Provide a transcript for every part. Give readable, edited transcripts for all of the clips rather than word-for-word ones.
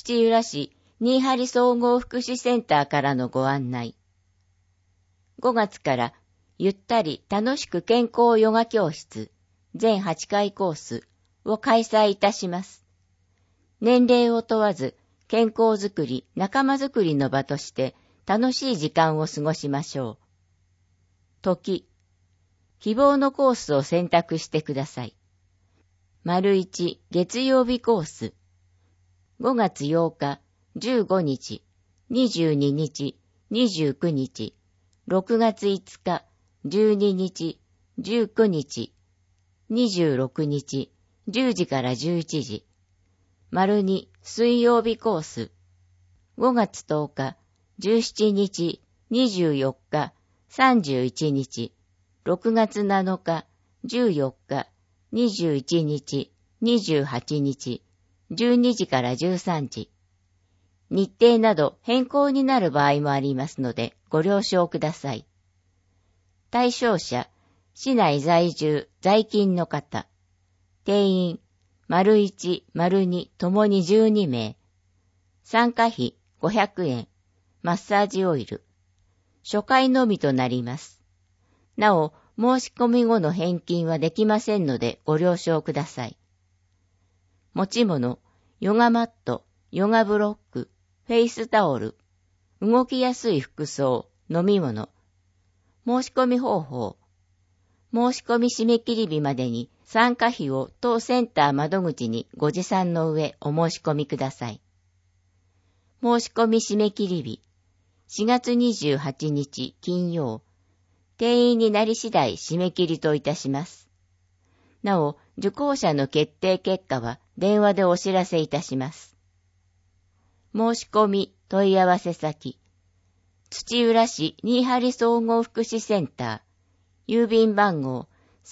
土浦市新張総合福祉センターからのご案内。5月からゆったり楽しく健康ヨガ教室全8回コースを開催いたします。年齢を問わず健康づくり、仲間づくりの場として楽しい時間を過ごしましょう。時、希望のコースを選択してください。丸1月曜日コース。5月8日、15日、22日、29日、6月5日、12日、19日、26日、10時から11時。丸2水曜日コース。5月10日、17日、24日、31日、6月7日、14日、21日、28日、12時から13時。日程など変更になる場合もありますのでご了承ください。対象者、市内在住、在勤の方。定員、丸1、丸2ともに12名。参加費500円。マッサージオイル。初回のみとなります。なお、申し込み後の返金はできませんのでご了承ください。持ち物、ヨガマット、ヨガブロック、フェイスタオル、動きやすい服装、飲み物。申し込み方法。申し込み締め切り日までに参加費を当センター窓口にご持参の上お申し込みください。申し込み締め切り日。4月28日金曜。定員になり次第締め切りといたします。なお、受講者の決定結果は電話でお知らせいたします。申し込み問い合わせ先。土浦市新張総合福祉センター。郵便番号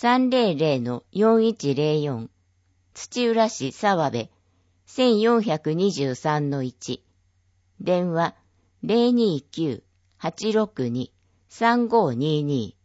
300-4104。土浦市沢部 1423-1。電話 029-862-3522